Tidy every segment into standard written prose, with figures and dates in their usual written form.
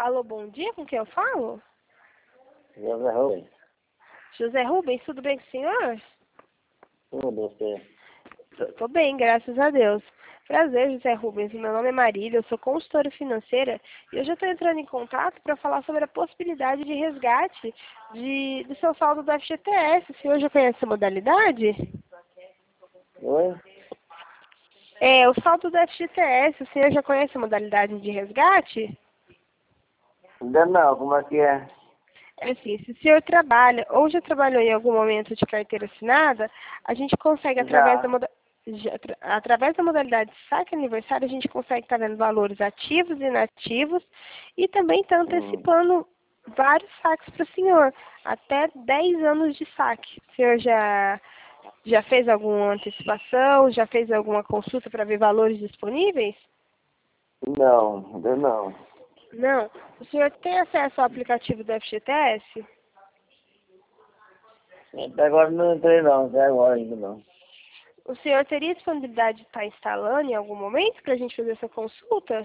Alô, bom dia, com quem eu falo? José Rubens. José Rubens, tudo bem com o senhor? Tudo, você. Tô bem, graças a Deus. Prazer, José Rubens. Meu nome é Marília, eu sou consultora financeira e hoje eu estou entrando em contato para falar sobre a possibilidade de resgate do seu saldo do FGTS. O senhor já conhece essa modalidade? Oi? O saldo do FGTS, o senhor já conhece a modalidade de resgate? Ainda não, como é que é? É assim, se o senhor trabalha ou já trabalhou em algum momento de carteira assinada, a gente consegue, Já. através da modalidade saque aniversário, a gente consegue estar vendo valores ativos e inativos e também está Hum. antecipando vários saques para o senhor, até 10 anos de saque. O senhor já fez alguma antecipação, já fez alguma consulta para ver valores disponíveis? Não, ainda não. Não. O senhor tem acesso ao aplicativo do FGTS? Até agora não entrei não, até agora ainda não. O senhor teria disponibilidade de estar instalando em algum momento para a gente fazer essa consulta?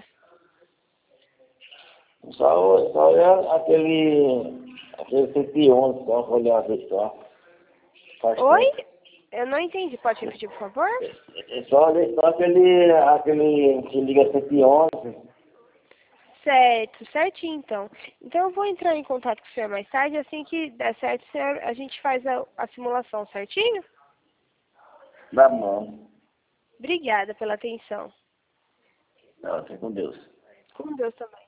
Só olhar aquele 111, só olhar uma vez só. Faz Oi? tempo. Eu não entendi. Pode repetir, por favor? Só aquele que liga 111. Certo, certinho então. Então eu vou entrar em contato com o senhor mais tarde, assim que der certo, senhor, a gente faz a simulação, certinho? Da mão. Obrigada pela atenção. Não, fica com Deus. Com Deus também.